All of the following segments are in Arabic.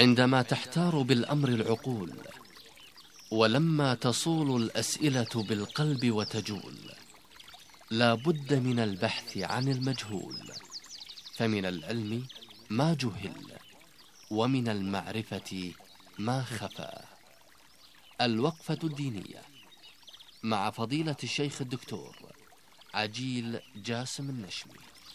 عندما تحتار بالأمر العقول، ولما تصول الأسئلة بالقلب وتجول، لا بد من البحث عن المجهول، فمن العلم ما جهل، ومن المعرفة ما خفى. الوقفة الدينية مع فضيلة الشيخ الدكتور عجيل جاسم النشمي.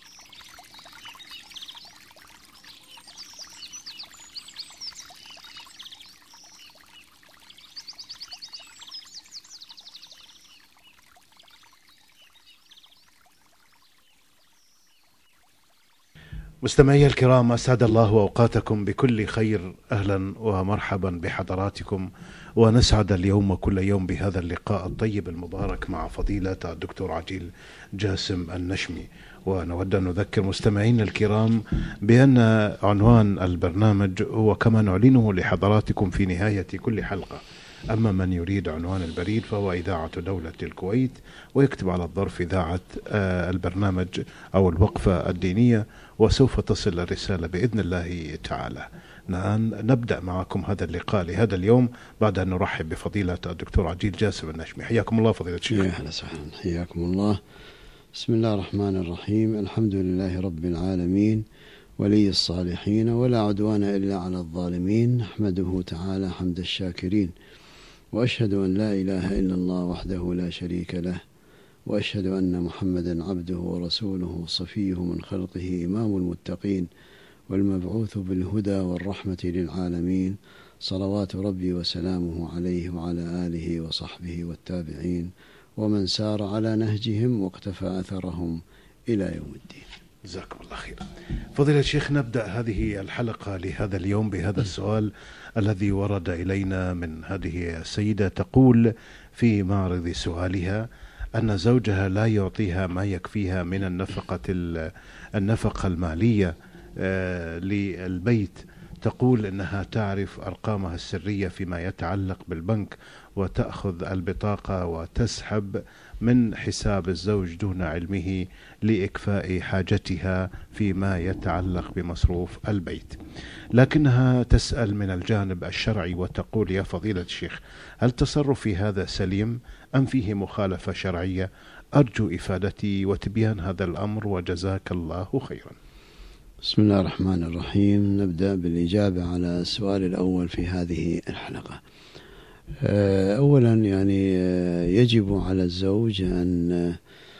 مستمعي الكرام، أسعد الله أوقاتكم بكل خير. أهلا ومرحبا بحضراتكم، ونسعد اليوم كل يوم بهذا اللقاء الطيب المبارك مع فضيلة الدكتور عجيل جاسم النشمي. ونود أن نذكر مستمعين الكرام بأن عنوان البرنامج هو كما نعلنه لحضراتكم في نهاية كل حلقة. أما من يريد عنوان البريد فهو إذاعة دولة الكويت، ويكتب على الظرف إذاعة البرنامج أو الوقفة الدينية، وسوف تصل الرسالة بإذن الله تعالى. نبدأ معكم هذا اللقاء لهذا اليوم بعد أن نرحب بفضيلة الدكتور عجيل جاسم النشمي. حياكم الله فضيلة الشيخ. يا أهلا وسهلا، حياكم الله. بسم الله الرحمن الرحيم. الحمد لله رب العالمين، ولي الصالحين، ولا عدوان إلا على الظالمين. نحمده تعالى حمد الشاكرين، وأشهد أن لا إله إلا الله وحده لا شريك له، وأشهد أن محمدا عبده ورسوله صفيه من خلقه إمام المتقين، والمبعوث بالهدى والرحمة للعالمين، صلوات ربي وسلامه عليه وعلى آله وصحبه والتابعين ومن سار على نهجهم واقتفى أثرهم إلى يوم الدين. جزاكم الله خير. فضيلة الشيخ، نبدأ هذه الحلقة لهذا اليوم بهذا السؤال الذي ورد إلينا من هذه السيدة، تقول في معرض سؤالها أن زوجها لا يعطيها ما يكفيها من النفقة المالية للبيت. تقول إنها تعرف أرقامها السرية فيما يتعلق بالبنك، وتأخذ البطاقة وتسحب من حساب الزوج دون علمه لإكفاء حاجتها فيما يتعلق بمصروف البيت. لكنها تسأل من الجانب الشرعي وتقول: يا فضيلة الشيخ، هل تصرفي هذا سليم أم فيه مخالفة شرعية؟ أرجو إفادتي وتبيان هذا الأمر، وجزاك الله خيرا. بسم الله الرحمن الرحيم. نبدأ بالإجابة على السؤال الأول في هذه الحلقة. أولا يجب على الزوج أن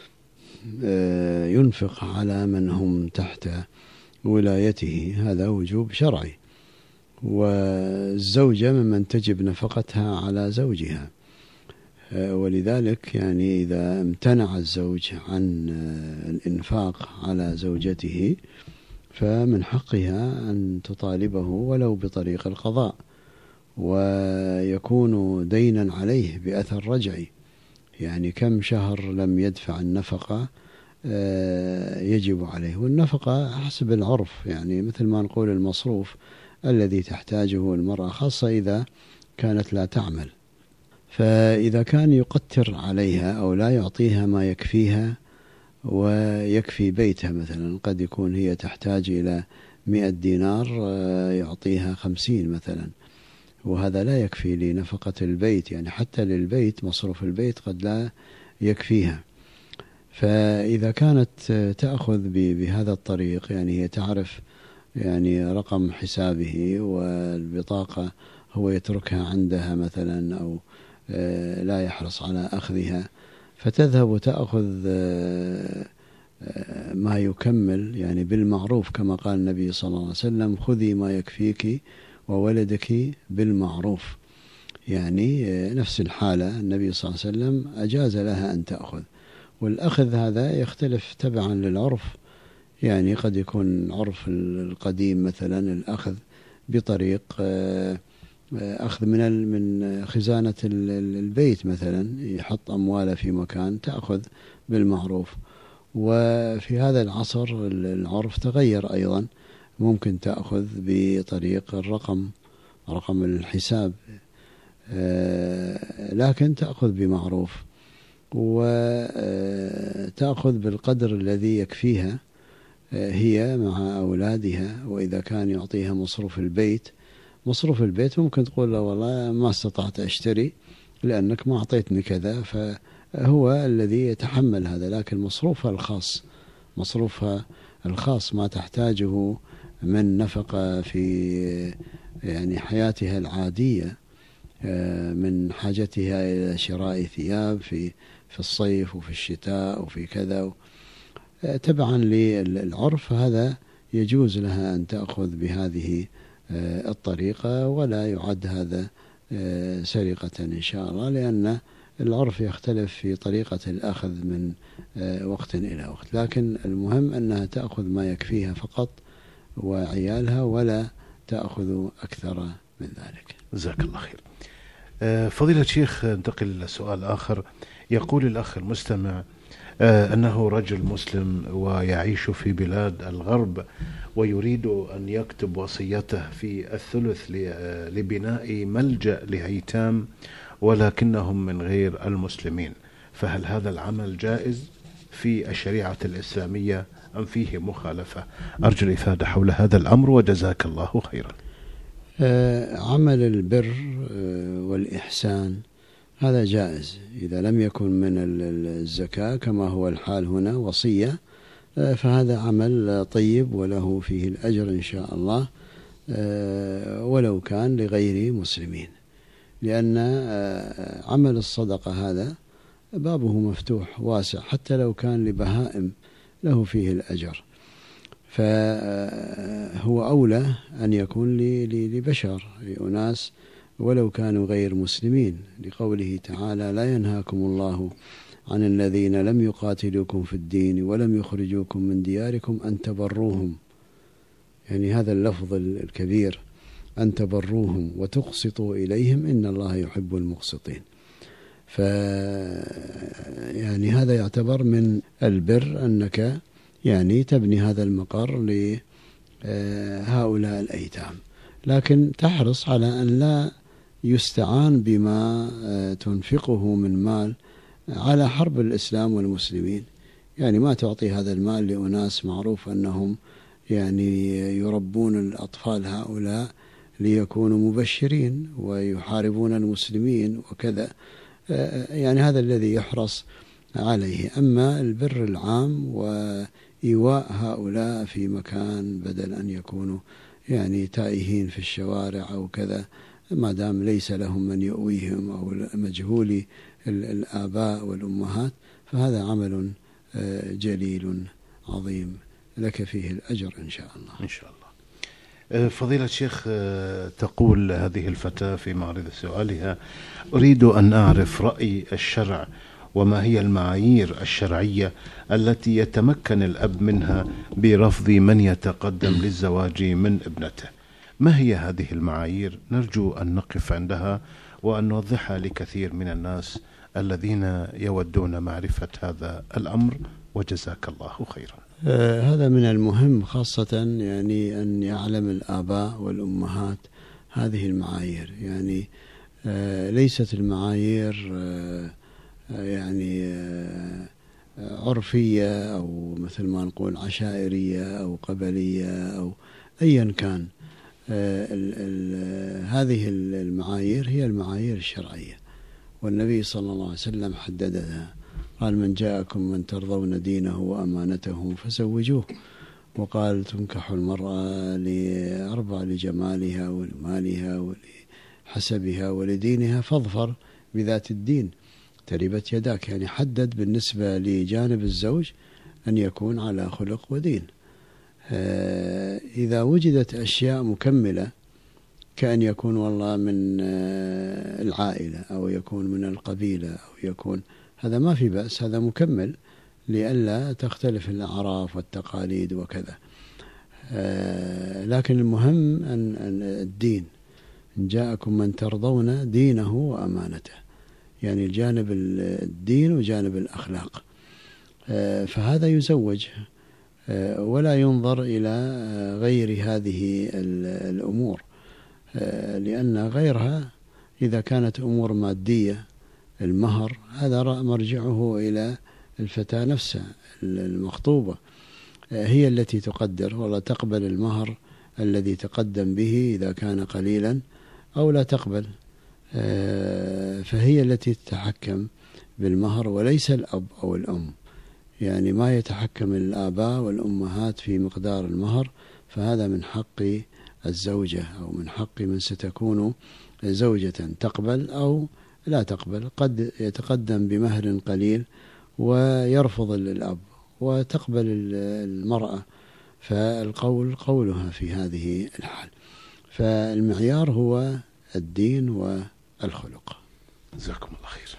ينفق على من هم تحت ولايته، هذا وجوب شرعي، والزوجة ممن تجب نفقتها على زوجها، ولذلك إذا امتنع الزوج عن الإنفاق على زوجته فمن حقها أن تطالبه ولو بطريق القضاء، ويكون دينا عليه بأثر رجعي. كم شهر لم يدفع النفقة يجب عليه، والنفقة حسب العرف، مثل ما نقول المصروف الذي تحتاجه المرأة، خاصة إذا كانت لا تعمل. فإذا كان يقتر عليها أو لا يعطيها ما يكفيها ويكفي بيتها، مثلا قد يكون هي تحتاج إلى 100 دينار يعطيها 50 مثلا، وهذا لا يكفي لنفقة البيت، حتى للبيت مصروف البيت قد لا يكفيها. فإذا كانت تأخذ بهذا الطريق، هي تعرف رقم حسابه والبطاقة هو يتركها عندها مثلا، أو لا يحرص على أخذها، فتذهب وتأخذ ما يكمل بالمعروف، كما قال النبي صلى الله عليه وسلم: خذي ما يكفيك وولدك بالمعروف. نفس الحالة النبي صلى الله عليه وسلم أجاز لها أن تأخذ، والأخذ هذا يختلف تبعا للعرف. قد يكون عرف القديم مثلا الأخذ بطريق أخذ من خزانة البيت مثلا، يحط أمواله في مكان، تأخذ بالمعروف. وفي هذا العصر العرف تغير أيضا، ممكن تأخذ بطريق رقم الحساب، لكن تأخذ بمعروف، وتأخذ بالقدر الذي يكفيها هي مع أولادها. وإذا كان يعطيها مصروف البيت مصروف البيت ممكن تقول له والله ما استطعت أشتري لأنك ما أعطيتني كذا، فهو الذي يتحمل هذا. لكن مصروفها الخاص ما تحتاجه من نفقة في يعني حياتها العادية، من حاجتها إلى شراء ثياب في الصيف وفي الشتاء وفي كذا، تبعا للعرف هذا يجوز لها أن تأخذ بهذه الطريقة، ولا يعد هذا سرقة إن شاء الله، لأن العرف يختلف في طريقة الأخذ من وقت إلى وقت. لكن المهم أنها تأخذ ما يكفيها فقط وعيالها، ولا تأخذ أكثر من ذلك. جزاك الله خير. فضيلة الشيخ، انتقل إلى سؤال آخر. يقول الأخ المستمع أنه رجل مسلم ويعيش في بلاد الغرب، ويريد أن يكتب وصيته في الثلث لبناء ملجأ لأيتام، ولكنهم من غير المسلمين، فهل هذا العمل جائز في الشريعة الإسلامية أم فيه مخالفة؟ أرجو الإفادة حول هذا الأمر وجزاك الله خيرا. عمل البر والإحسان هذا جائز إذا لم يكن من الزكاة كما هو الحال هنا وصية، فهذا عمل طيب وله فيه الأجر إن شاء الله، ولو كان لغير مسلمين، لأن عمل الصدقة هذا بابه مفتوح واسع، حتى لو كان لبهائم له فيه الأجر، فهو أولى أن يكون لبشر، لأناس ولو كانوا غير مسلمين، لقوله تعالى: لا ينهاكم الله عن الذين لم يقاتلوكم في الدين ولم يخرجوكم من دياركم أن تبروهم، يعني هذا اللفظ الكبير، أن تبروهم وتقسطوا إليهم إن الله يحب المقسطين. يعني هذا يعتبر من البر أنك يعني تبني هذا المقر لهؤلاء الأيتام، لكن تحرص على أن لا يستعان بما تنفقه من مال على حرب الإسلام والمسلمين، يعني ما تعطي هذا المال لأناس معروف أنهم يعني يربون الأطفال هؤلاء ليكونوا مبشرين ويحاربون المسلمين وكذا، يعني هذا الذي يحرص عليه. أما البر العام وإيواء هؤلاء في مكان بدل أن يكونوا يعني تائهين في الشوارع أو كذا، ما دام ليس لهم من يؤويهم أو مجهول الآباء والأمهات، فهذا عمل جليل عظيم لك فيه الأجر إن شاء الله. إن شاء الله. فضيلة الشيخ، تقول هذه الفتاة في معرض سؤالها: أريد أن أعرف رأي الشرع وما هي المعايير الشرعية التي يتمكن الأب منها برفض من يتقدم للزواج من ابنته. ما هي هذه المعايير؟ نرجو أن نقف عندها وأن نوضحها لكثير من الناس الذين يودون معرفة هذا الأمر، وجزاك الله خيرا. هذا من المهم خاصة يعني أن يعلم الآباء والأمهات هذه المعايير، يعني ليست المعايير يعني عرفية أو مثل ما نقول عشائرية أو قبلية أو أيا كان. هذه المعايير هي المعايير الشرعية، والنبي صلى الله عليه وسلم حددها، قال: من جاءكم من ترضون دينه وأمانته فزوجوه. وقال: تنكح المرأة لأربع: لجمالها ولمالها ولحسبها ولدينها فاظفر بذات الدين تربت يداك، يعني حدد بالنسبة لجانب الزوج أن يكون على خلق ودين. إذا وجدت أشياء مكملة كأن يكون والله من العائلة أو يكون من القبيلة أو يكون، هذا ما في بأس، هذا مكمل لئلا تختلف الأعراف والتقاليد وكذا. لكن المهم أن الدين، إن جاءكم من ترضون دينه وأمانته، يعني الجانب الدين وجانب الأخلاق، فهذا يزوج، ولا ينظر إلى غير هذه الأمور، لأن غيرها إذا كانت أمور مادية، المهر هذا مرجعه إلى الفتاة نفسها المخطوبة، هي التي تقدر والله تقبل المهر الذي تقدم به إذا كان قليلا أو لا تقبل، فهي التي تتحكم بالمهر وليس الأب أو الأم. يعني ما يتحكم الآباء والأمهات في مقدار المهر، فهذا من حق الزوجة أو من حق من ستكون زوجة تقبل أو لا تقبل. قد يتقدم بمهر قليل ويرفض الأب وتقبل المرأة، فالقول قولها في هذه الحال. فالمعيار هو الدين والخلق. جزاكم الله خير.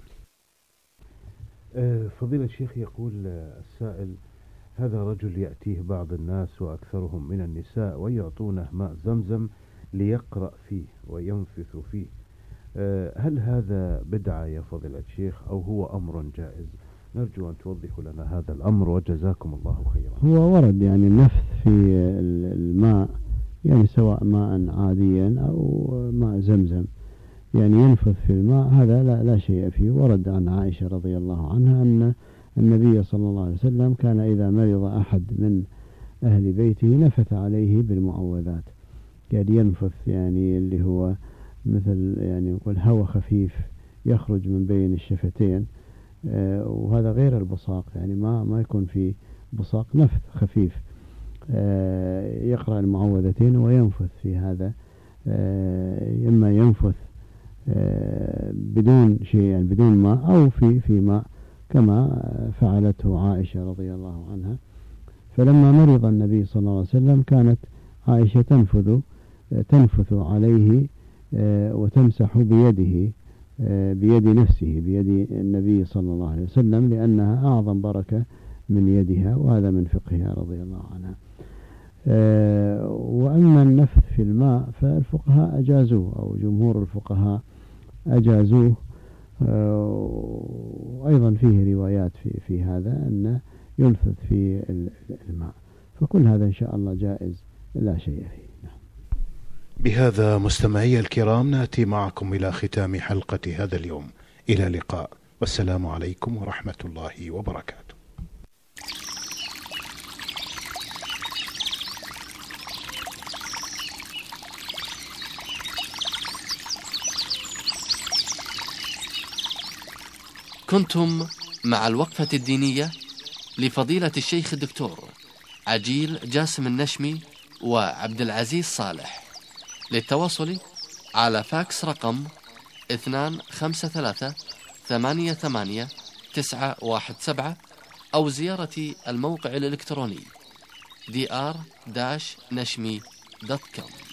فضيلة الشيخ، يقول السائل: هذا رجل يأتيه بعض الناس وأكثرهم من النساء ويعطونه ماء زمزم ليقرأ فيه وينفث فيه، هل هذا بدعة يا فضيلة الشيخ أو هو أمر جائز؟ نرجو أن توضحوا لنا هذا الأمر وجزاكم الله خيرا. هو ورد يعني النفث في الماء، يعني سواء ماء عاديا أو ماء زمزم، يعني ينفث في الماء، هذا لا شيء فيه. ورد عن عائشة رضي الله عنها أن النبي صلى الله عليه وسلم كان إذا مرض أحد من أهل بيته نفث عليه بالمعوذات، يعني ينفث يعني اللي هو مثل يعني نقول هواء خفيف يخرج من بين الشفتين، وهذا غير البصاق، يعني ما يكون في بصاق، نفث خفيف، يقرأ المعوذتين وينفث في هذا. إما ينفث بدون شيء يعني بدون ماء أو في ماء كما فعلته عائشة رضي الله عنها. فلما مرض النبي صلى الله عليه وسلم كانت عائشة تنفث عليه وتمسح بيده، بيد نفسه، بيد النبي صلى الله عليه وسلم، لأنها أعظم بركة من يدها، وهذا من فقهها رضي الله عنها. وأما النفث في الماء فالفقهاء أجازوه، أو جمهور الفقهاء أجازوه، وأيضا فيه روايات في هذا أن ينفث في الماء، فكل هذا إن شاء الله جائز لا شيء فيه. بهذا مستمعي الكرام نأتي معكم إلى ختام حلقة هذا اليوم، إلى اللقاء، والسلام عليكم ورحمة الله وبركاته. كنتم مع الوقفة الدينية لفضيلة الشيخ الدكتور عجيل جاسم النشمي وعبد العزيز صالح. للتواصل على فاكس رقم 253888917 أو زيارة الموقع الإلكتروني dr-nashmi.com.